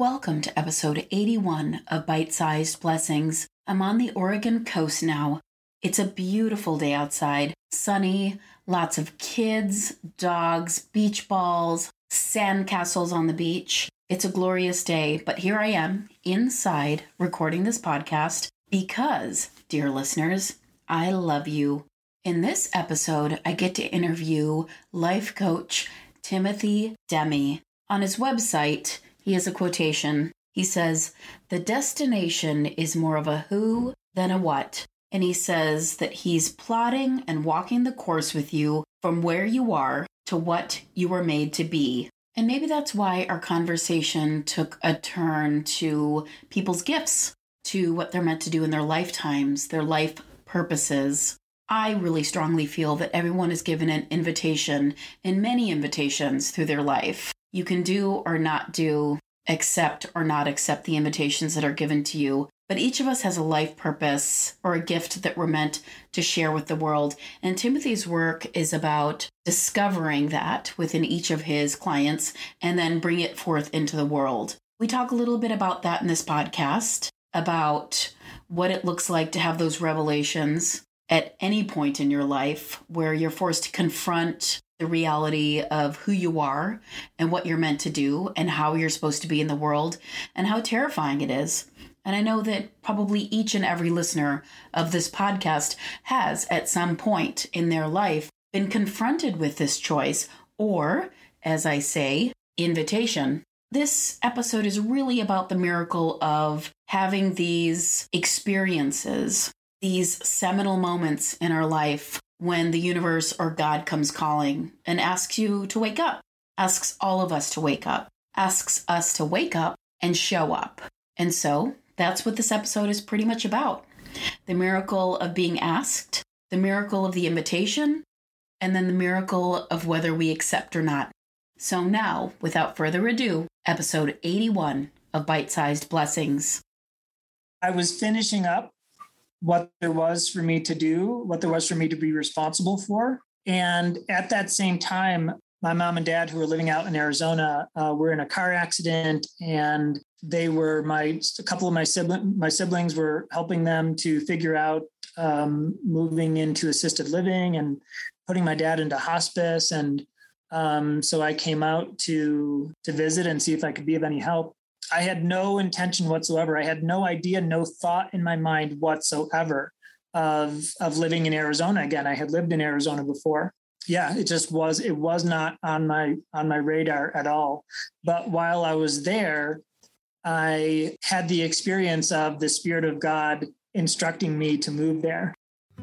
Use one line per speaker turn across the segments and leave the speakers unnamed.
Welcome to episode 81 of Bite-Sized Blessings. I'm on the Oregon coast now. It's a beautiful day outside, sunny, lots of kids, dogs, beach balls, sandcastles on the beach. It's a glorious day, but here I am inside recording this podcast because, dear listeners, I love you. In this episode, I get to interview life coach Timothy Demme. On his website, he has a quotation. He says, "The destination is more of a who than a what." And he says that he's plotting and walking the course with you from where you are to what you were made to be. And maybe that's why our conversation took a turn to people's gifts, to what they're meant to do in their lifetimes, their life purposes. I really strongly feel that everyone is given an invitation, and many invitations through their life. You can do or not do, accept or not accept the invitations that are given to you. But each of us has a life purpose or a gift that we're meant to share with the world. And Timothy's work is about discovering that within each of his clients and then bring it forth into the world. We talk a little bit about that in this podcast, about what it looks like to have those revelations at any point in your life where you're forced to confront the reality of who you are and what you're meant to do and how you're supposed to be in the world and how terrifying it is. And I know that probably each and every listener of this podcast has at some point in their life been confronted with this choice or, as I say, invitation. This episode is really about the miracle of having these experiences, these seminal moments in our life when the universe or God comes calling and asks you to wake up, asks all of us to wake up, asks us to wake up and show up. And so that's what this episode is pretty much about. The miracle of being asked, the miracle of the invitation, and then the miracle of whether we accept or not. So now, without further ado, episode 81 of Bite-Sized Blessings.
I was finishing up what there was for me to do, what there was for me to be responsible for. And at that same time, my mom and dad, who were living out in Arizona, were in a car accident, and they were a couple of my siblings were helping them to figure out moving into assisted living and putting my dad into hospice. And so I came out to visit and see if I could be of any help. I had no intention whatsoever. I had no idea, no thought in my mind whatsoever of living in Arizona again. I had lived in Arizona before. Yeah, it was not on my radar at all. But while I was there, I had the experience of the Spirit of God instructing me to move there.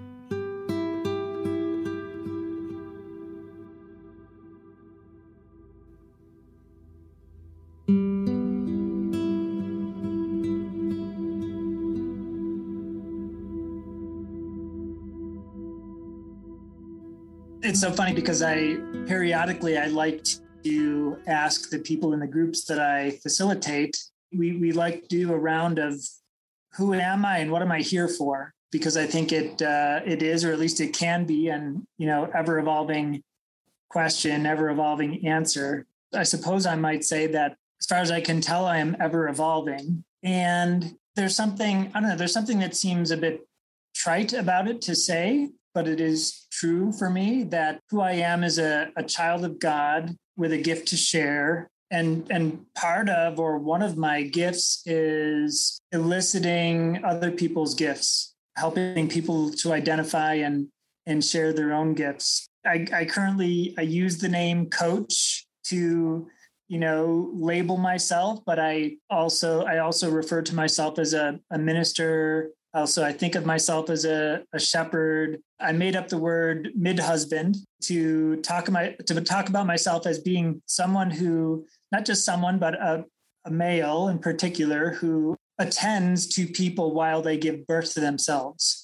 It's so funny because I like to ask the people in the groups that I facilitate. We like to do a round of who am I and what am I here for? Because I think it is, or at least it can be, an ever evolving question, ever evolving answer. I suppose I might say that as far as I can tell, I am ever evolving. And there's something that seems a bit trite about it to say, but it is true for me that who I am is a child of God with a gift to share. And part of, or one of my gifts is eliciting other people's gifts, helping people to identify and share their own gifts. I use the name coach to, label myself, but I also refer to myself as a minister. Also, I think of myself as a shepherd. I made up the word mid-husband to talk about myself as being someone who, not just someone, but a male in particular, who attends to people while they give birth to themselves.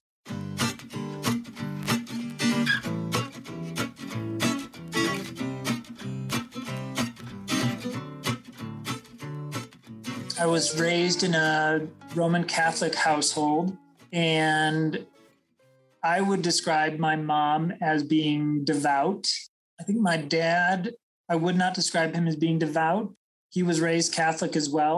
I was raised in a Roman Catholic household, and I would describe my mom as being devout. I think my dad, I would not describe him as being devout. He was raised Catholic as well.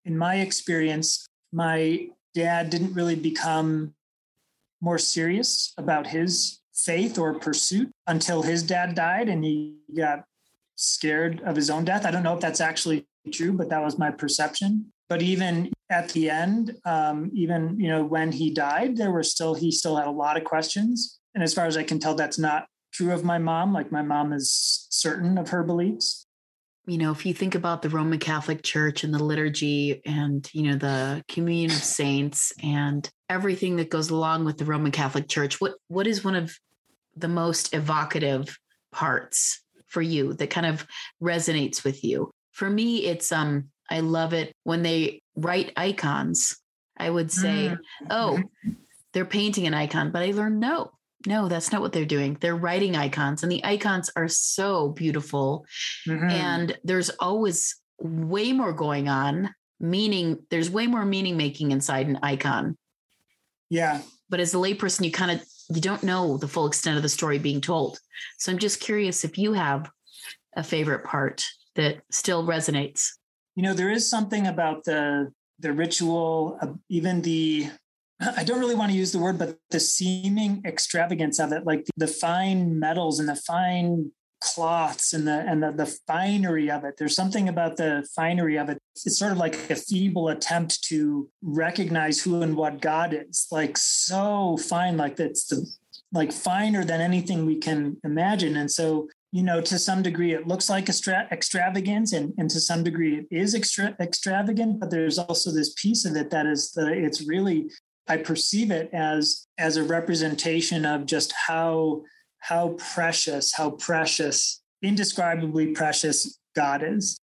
in my experience, my dad didn't really become more serious about his faith or pursuit until his dad died and he got scared of his own death. I don't know if that's actually true, but that was my perception. But even at the end, even, when he died, he still had a lot of questions. And as far as I can tell, that's not true of my mom. Like, my mom is certain of her beliefs.
If you think about the Roman Catholic Church and the liturgy and, the communion of saints and everything that goes along with the Roman Catholic Church, what is one of the most evocative parts for you that kind of resonates with you? For me, it's, I love it when they write icons. I would say, they're painting an icon, but I learned, no, that's not what they're doing. They're writing icons, and the icons are so beautiful. Mm-hmm. And there's always way more going on, meaning there's way more meaning making inside an icon.
Yeah.
But as a layperson, you don't know the full extent of the story being told. So I'm just curious if you have a favorite part that still resonates.
There is something about the ritual, even I don't really want to use the word, but the seeming extravagance of it, like the fine metals and the fine cloths and the finery of it. There's something about the finery of it. It's sort of like a feeble attempt to recognize who and what God is, like so fine, like that's like finer than anything we can imagine. And so, to some degree, it looks like extravagance, and to some degree it is extravagant, but there's also this piece of it that it's really, I perceive it as a representation of just how precious, indescribably precious God is.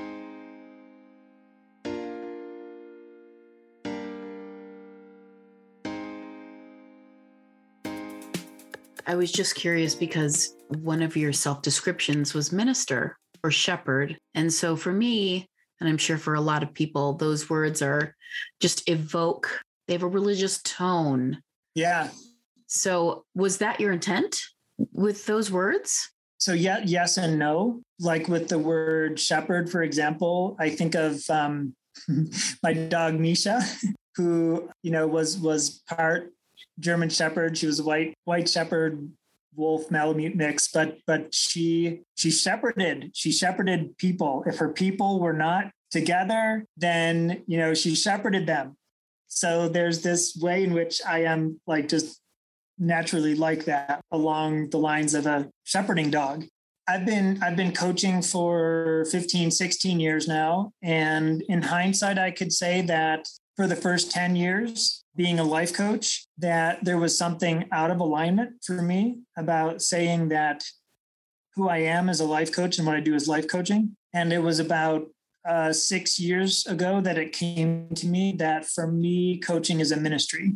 I was just curious because one of your self-descriptions was minister or shepherd. And so for me, and I'm sure for a lot of people, those words are just they have a religious tone.
Yeah.
So was that your intent with those words?
So yeah, yes and no. Like with the word shepherd, for example, I think of my dog Misha, who was part German Shepherd. She was a white Shepherd Wolf Malamute mix, but she shepherded people. If her people were not together, then she shepherded them. So there's this way in which I am like just naturally like that along the lines of a shepherding dog. I've been coaching for 15, 16 years now. And in hindsight, I could say that for the first 10 years being a life coach, that there was something out of alignment for me about saying that who I am as a life coach and what I do is life coaching. And it was about 6 years ago that it came to me that for me, coaching is a ministry.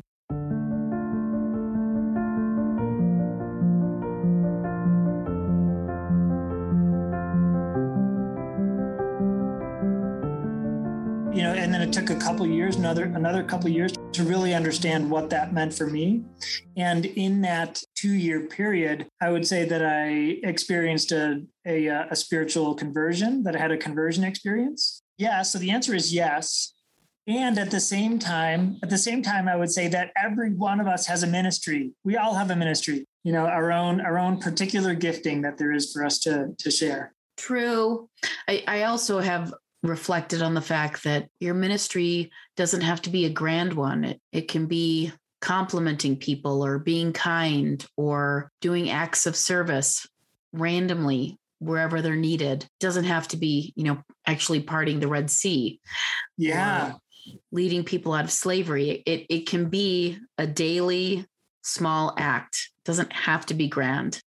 And then it took another couple years to really understand what that meant for me. And in that 2-year period, I would say that I experienced a spiritual conversion, that I had a conversion experience. Yeah. So the answer is yes. And at the same time, I would say that every one of us has a ministry. We all have a ministry, our own particular gifting that there is for us to share.
True. I also have reflected on the fact that your ministry doesn't have to be a grand one. It can be complimenting people or being kind or doing acts of service randomly wherever they're needed. It doesn't have to be, actually parting the Red Sea.
Yeah.
Leading people out of slavery. It can be a daily small act. It doesn't have to be grand.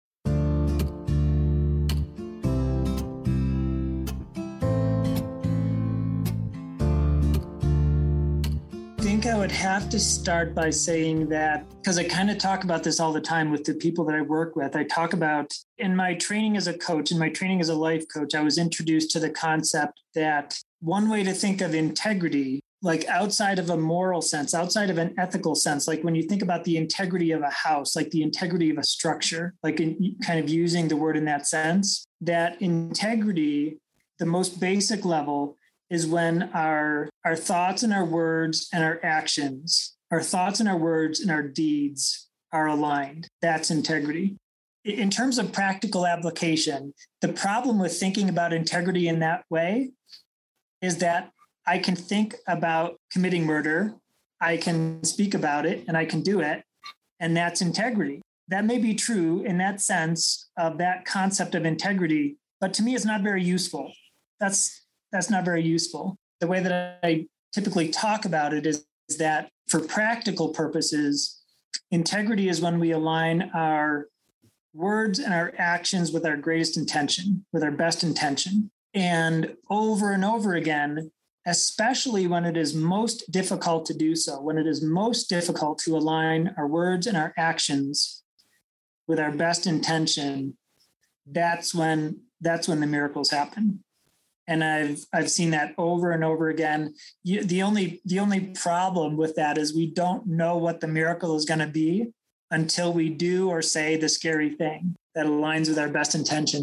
I think I would have to start by saying that, because I kind of talk about this all the time with the people that I work with. I talk about in my training as a coach, in my training as a life coach, I was introduced to the concept that one way to think of integrity, like outside of a moral sense, outside of an ethical sense, like when you think about the integrity of a house, like the integrity of a structure, like kind of using the word in that sense, that integrity, the most basic level, is when our thoughts and our words and our actions, our thoughts and our words and our deeds are aligned. That's integrity. In terms of practical application, the problem with thinking about integrity in that way is that I can think about committing murder, I can speak about it, and I can do it, and that's integrity. That may be true in that sense of that concept of integrity, but to me, it's not very useful. That's not very useful. The way that I typically talk about it is that for practical purposes, integrity is when we align our words and our actions with our greatest intention, with our best intention. And over again, especially when it is most difficult to do so, when it is most difficult to align our words and our actions with our best intention, that's when the miracles happen. And I've seen that over and over again. The only problem with that is we don't know what the miracle is going to be until we do or say the scary thing that aligns with our best intentions.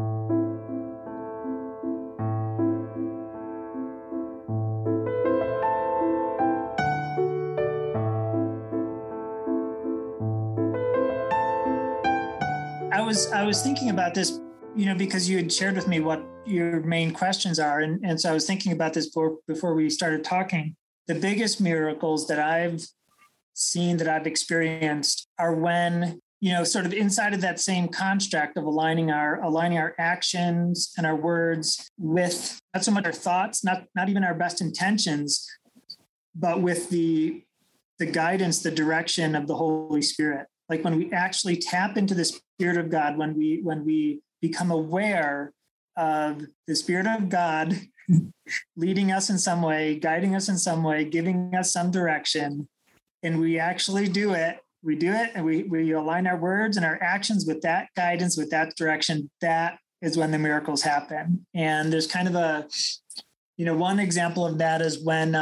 I was thinking about this, because you had shared with me what your main questions are. And so I was thinking about this before we started talking. The biggest miracles that I've seen, that I've experienced, are when, sort of inside of that same construct of aligning our actions and our words with not so much our thoughts, not even our best intentions, but with the guidance, the direction of the Holy Spirit. Like when we actually tap into the Spirit of God, when we become aware of the Spirit of God leading us in some way, guiding us in some way, giving us some direction, and we actually do it. We do it, and we align our words and our actions with that guidance, with that direction. That is when the miracles happen. And there's kind of one example of that is when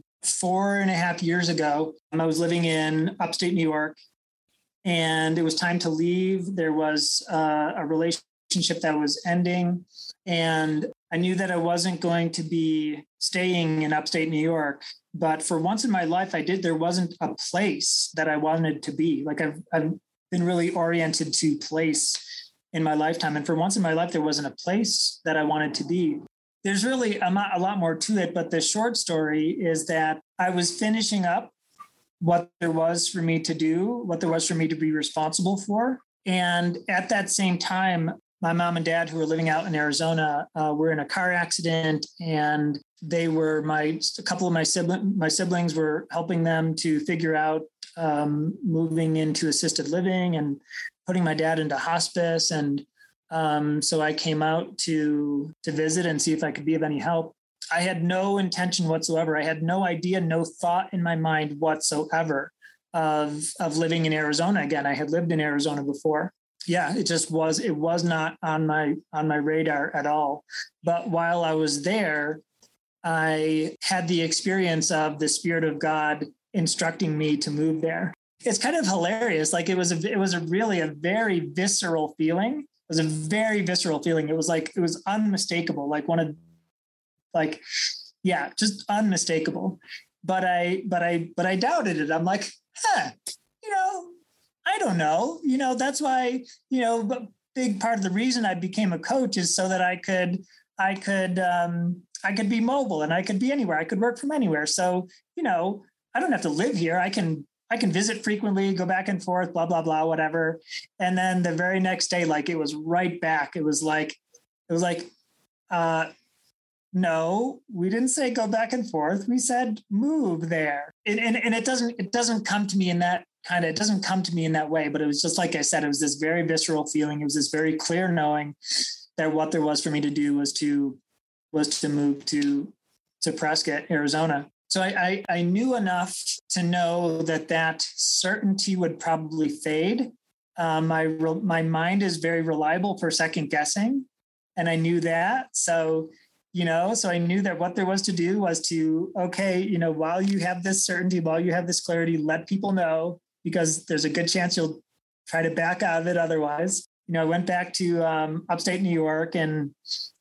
4.5 years ago, I was living in upstate New York, and it was time to leave. There was a relationship that was ending, and I knew that I wasn't going to be staying in upstate New York. But for once in my life, there wasn't a place that I wanted to be. Like I've been really oriented to place in my lifetime. And for once in my life, there wasn't a place that I wanted to be. There's really a lot more to it. But the short story is that I was finishing up what there was for me to do, what there was for me to be responsible for. And at that same time, my mom and dad, who were living out in Arizona, were in a car accident, and they were a couple of my siblings were helping them to figure out moving into assisted living and putting my dad into hospice. And so I came out to visit and see if I could be of any help. I had no intention whatsoever. I had no idea, no thought in my mind whatsoever of living in Arizona again. I had lived in Arizona before. Yeah, it was not on my radar at all. But while I was there, I had the experience of the Spirit of God instructing me to move there. It's kind of hilarious. Like it was really a very visceral feeling. It was a very visceral feeling. It was unmistakable. Just unmistakable. But I doubted it. I'm like, I don't know. That's why, a big part of the reason I became a coach is so that I could be mobile and I could be anywhere. I could work from anywhere. So, I don't have to live here. I can visit frequently, go back and forth, blah, blah, blah, whatever. And then the very next day, it was right back. It was like, no, we didn't say go back and forth. We said move there. And it doesn't come to me in that it doesn't come to me in that way, but it was just, like I said, it was this very visceral feeling. It was this very clear knowing that what there was for me to do was to move to Prescott, Arizona. So I knew enough to know that certainty would probably fade. My mind is very reliable for second guessing, and I knew that. So I knew that what there was to do was to, while you have this certainty, while you have this clarity, let people know, because there's a good chance you'll try to back out of it otherwise. I went back to upstate New York, and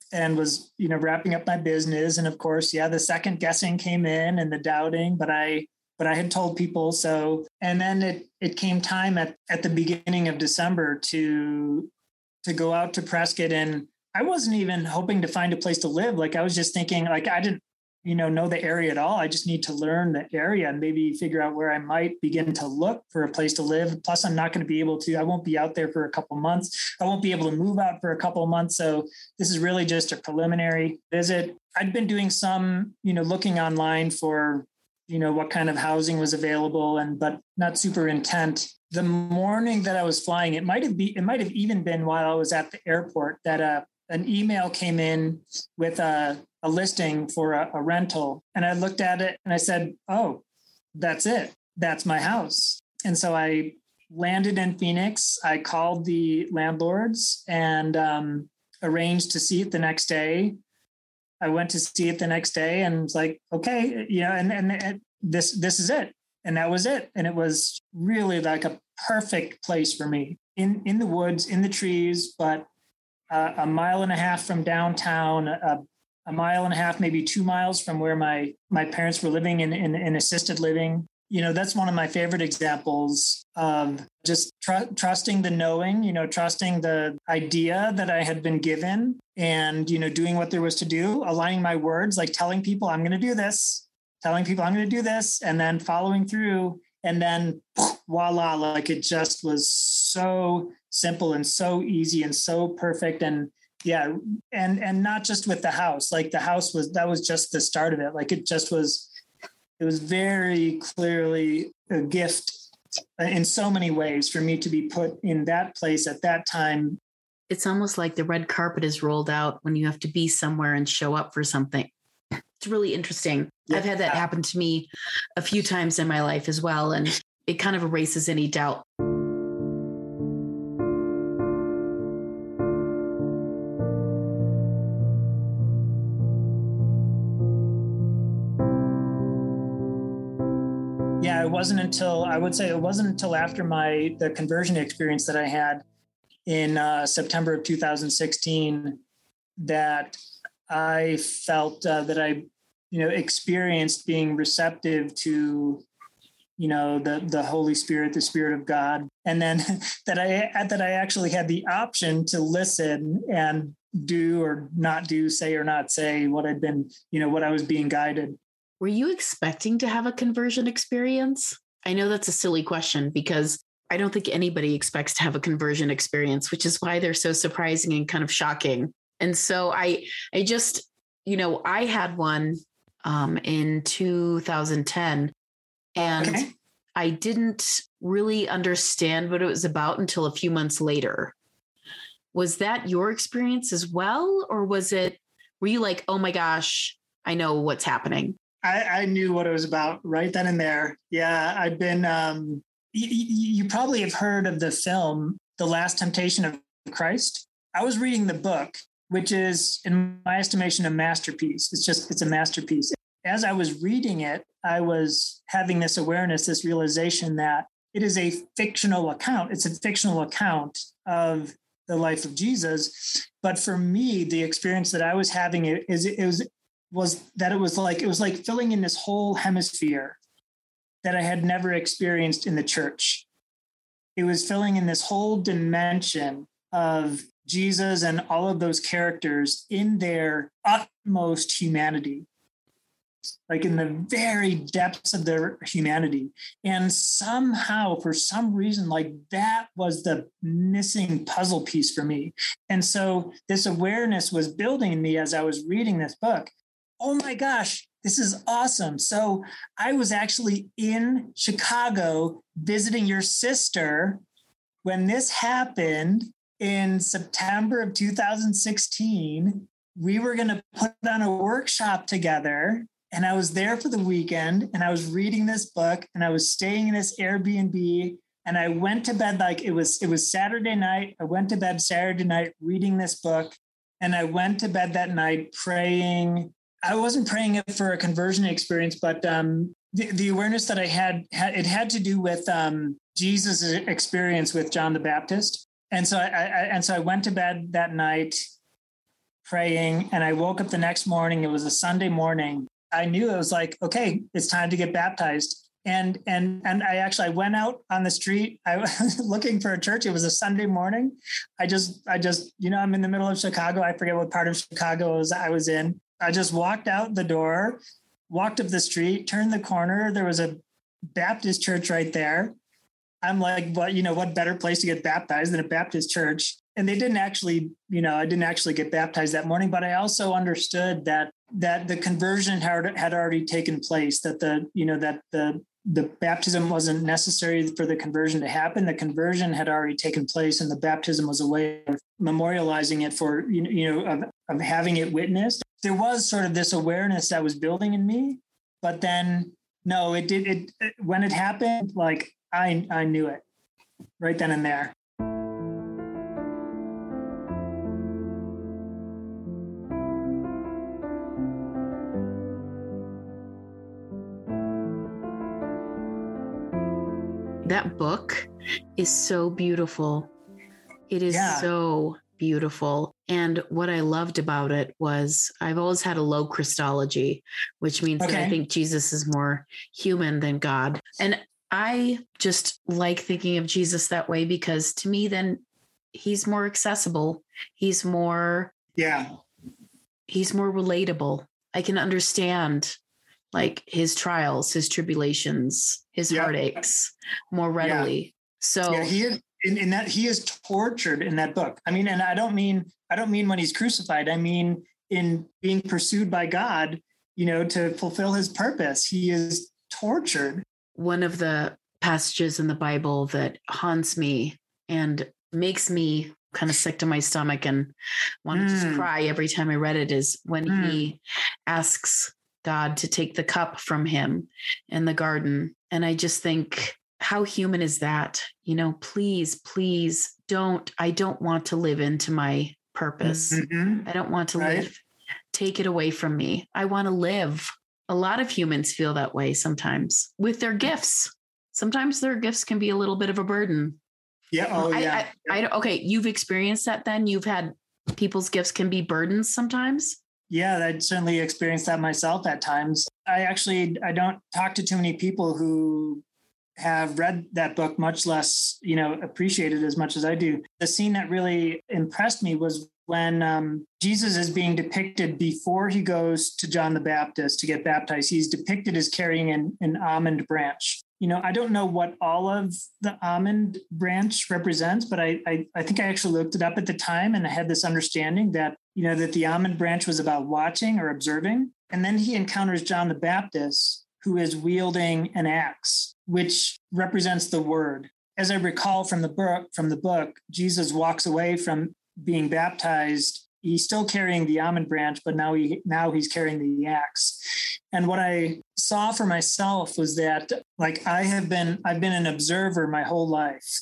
and was, wrapping up my business. And of course, the second guessing came in and the doubting, but I had told people so. And then it came time at the beginning of December to go out to Prescott. And I wasn't even hoping to find a place to live. Like I was just thinking, like, I didn't, know the area at all. I just need to learn the area and maybe figure out where I might begin to look for a place to live. Plus, I'm not going to be able to, I won't be out there for a couple months. I won't be able to move out for a couple of months. So this is really just a preliminary visit. I'd been doing some, looking online for, what kind of housing was available, but not super intent. The morning that I was flying, it might have even been while I was at the airport that an email came in with a listing for a rental. And I looked at it and I said, oh, that's it. That's my house. And so I landed in Phoenix. I called the landlords and arranged to see it the next day. I went to see it the next day and was like, okay, and this is it. And that was it. And it was really like a perfect place for me in the woods, in the trees, but a mile and a half from downtown, a mile and a half, maybe 2 miles from where my parents were living in assisted living. That's one of my favorite examples of just trusting the knowing, trusting the idea that I had been given and, doing what there was to do, aligning my words, like telling people I'm going to do this, and then following through. And then voila, like it just was so simple and so easy and so perfect. And yeah. And not just with the house, like that was just the start of it. Like it was very clearly a gift in so many ways for me to be put in that place at that time.
It's almost like the red carpet is rolled out when you have to be somewhere and show up for something. It's really interesting. Yeah. I've had that happen to me a few times in my life as well. And it kind of erases any doubt.
Yeah, it wasn't until after the conversion experience that I had in September of 2016 that I felt that I, experienced being receptive to, the Holy Spirit, the Spirit of God, and then that I actually had the option to listen and do or not do, say or not say what I'd been, what I was being guided.
Were you expecting to have a conversion experience? I know that's a silly question because I don't think anybody expects to have a conversion experience, which is why they're so surprising and kind of shocking. And so I just, I had one in 2010 and okay. I didn't really understand what it was about until a few months later. Was that your experience as well? Or were you like, oh my gosh, I know what's happening?
I knew what it was about right then and there. Yeah, I'd been, you probably have heard of the film, The Last Temptation of Christ. I was reading the book, which is, in my estimation, a masterpiece. It's a masterpiece. As I was reading it, I was having this awareness, this realization that it is a fictional account. It's a fictional account of the life of Jesus. But for me, the experience that I was having was like filling in this whole hemisphere that I had never experienced in the church. It was filling in this whole dimension of Jesus and all of those characters in their utmost humanity, like in the very depths of their humanity. And somehow, for some reason, like that was the missing puzzle piece for me. And so this awareness was building in me as I was reading this book. Oh my gosh, this is awesome. So I was actually in Chicago visiting your sister when this happened in September of 2016. We were going to put on a workshop together, and I was there for the weekend, and I was reading this book, and I was staying in this Airbnb, and I went to bed like it was Saturday night. I went to bed Saturday night reading this book, and I went to bed that night praying. I wasn't praying it for a conversion experience, but the awareness that I had to do with Jesus' experience with John the Baptist. And so I went to bed that night praying, and I woke up the next morning. It was a Sunday morning. I knew it was like, okay, it's time to get baptized. And I went out on the street. I was looking for a church. It was a Sunday morning. I just, I'm in the middle of Chicago. I forget what part of Chicago I was in. I just walked out the door, walked up the street, turned the corner. There was a Baptist church right there. I'm like, what better place to get baptized than a Baptist church? And they didn't actually, I didn't actually get baptized that morning, but I also understood that the conversion had already taken place, that the baptism wasn't necessary for the conversion to happen. The conversion had already taken place, and the baptism was a way of memorializing it for, of having it witnessed. There was sort of this awareness that was building in me, but then no, when it happened, like I knew it right then and there.
That book is so beautiful. It is so beautiful. And what I loved about it was I've always had a low Christology, which means that I think Jesus is more human than God. And I just like thinking of Jesus that way, because to me, then he's more accessible. He's more relatable. I can understand like his trials, his tribulations, his heartaches more readily. Yeah. So
he is in that he is tortured in that book. I mean, and I don't mean when he's crucified. I mean, in being pursued by God, to fulfill his purpose, he is tortured.
One of the passages in the Bible that haunts me and makes me kind of sick to my stomach and want to just cry every time I read it is when he asks God to take the cup from him in the garden. And I just think, how human is that? Please I don't want to live into my purpose. I don't want to live. Take it away from me. I want to live. A lot of humans feel that way sometimes with their gifts. Sometimes their gifts can be a little bit of a burden.
Yeah. Oh, yeah.
Okay. You've experienced that then? You've had people's gifts can be burdens sometimes?
Yeah, I certainly experienced that myself at times. I don't talk to too many people who have read that book, much less, appreciate it as much as I do. The scene that really impressed me was when Jesus is being depicted before he goes to John the Baptist to get baptized. He's depicted as carrying an almond branch. I don't know what all of the almond branch represents, but I think I actually looked it up at the time, and I had this understanding that, that the almond branch was about watching or observing. And then he encounters John the Baptist, who is wielding an axe, which represents the word. As I recall from the book, Jesus walks away from being baptized. He's still carrying the almond branch, but now he's carrying the axe. And what I saw for myself was that, like, I've been an observer my whole life.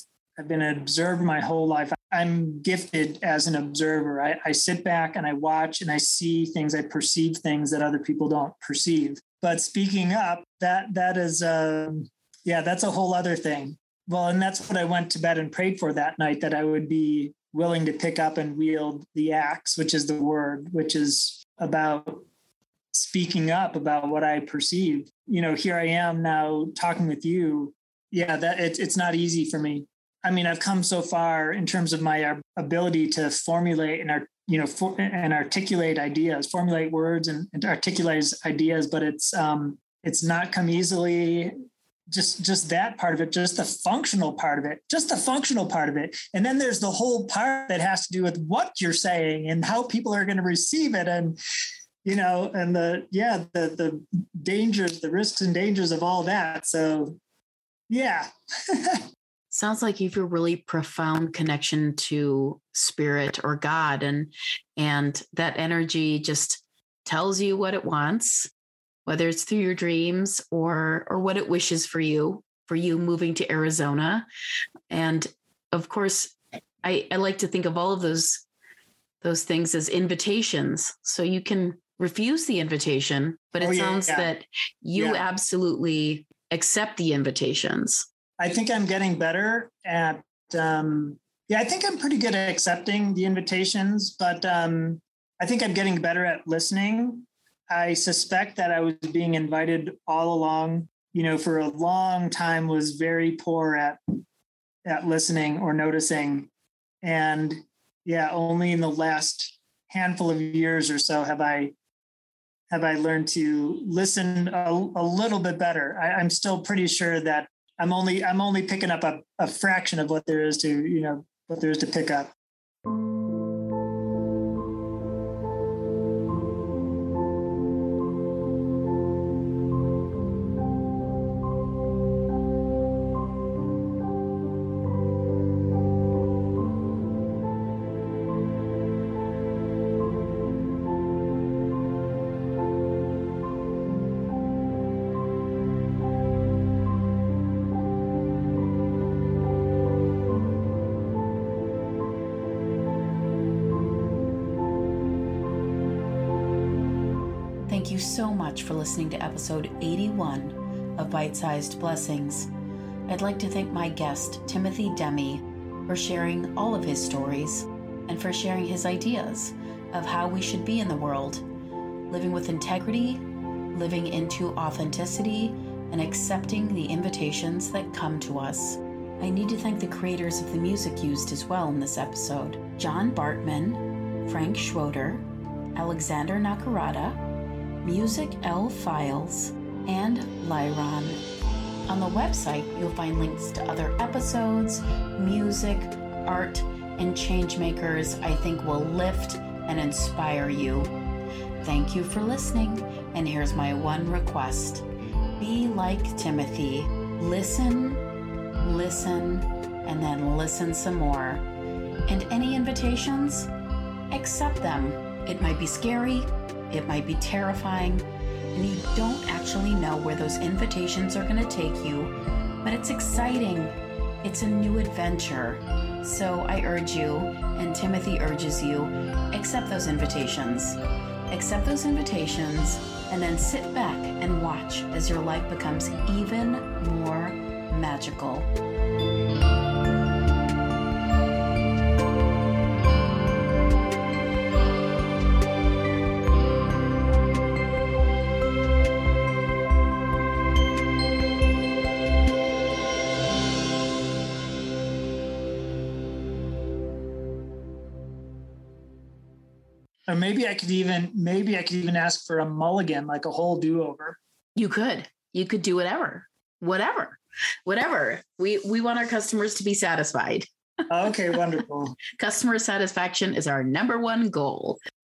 I'm gifted as an observer. I sit back and I watch and I see things, I perceive things that other people don't perceive. But speaking up, that is, that's a whole other thing. Well, and that's what I went to bed and prayed for that night, that I would be willing to pick up and wield the axe, which is the word, which is about speaking up about what I perceive. Here I am now talking with you. Yeah, that it's not easy for me. I mean, I've come so far in terms of my ability to formulate and articulate ideas, formulate words and articulate ideas, but it's not come easily. Just that part of it, just the functional part of it. And then there's the whole part that has to do with what you're saying and how people are going to receive it. And, and the dangers, the risks and dangers of all that. So, yeah.
Sounds like you have a really profound connection to spirit or God, and that energy just tells you what it wants, whether it's through your dreams or what it wishes for you moving to Arizona. And of course, I like to think of all of those things as invitations. So you can refuse the invitation, but it sounds that you absolutely accept the invitations.
I think I'm getting better at, I think I'm pretty good at accepting the invitations, but I think I'm getting better at listening. I suspect that I was being invited all along, for a long time was very poor at listening or noticing. And yeah, only in the last handful of years or so have I learned to listen a little bit better. I'm still pretty sure that I'm only picking up a fraction of what there is to pick up.
Thank you so much for listening to episode 81 of Bite-Sized Blessings. I'd like to thank my guest, Timothy Demi, for sharing all of his stories and for sharing his ideas of how we should be in the world, living with integrity, living into authenticity, and accepting the invitations that come to us. I need to thank the creators of the music used as well in this episode: John Bartman, Frank Schroeder, Alexander Nakarada, Music L Files, and Lyron. On the website, you'll find links to other episodes, music, art, and changemakers I think will lift and inspire you. Thank you for listening, and here's my one request. Be like Timothy. Listen, and then listen some more. And any invitations? Accept them. It might be scary, it might be terrifying, and you don't actually know where those invitations are going to take you, but it's exciting. It's a new adventure. So I urge you, and Timothy urges you, accept those invitations. Accept those invitations, and then sit back and watch as your life becomes even more magical.
Or maybe I could even ask for a mulligan, like a whole do-over.
You could do whatever. We want our customers to be satisfied.
Okay, wonderful.
Customer satisfaction is our number one goal.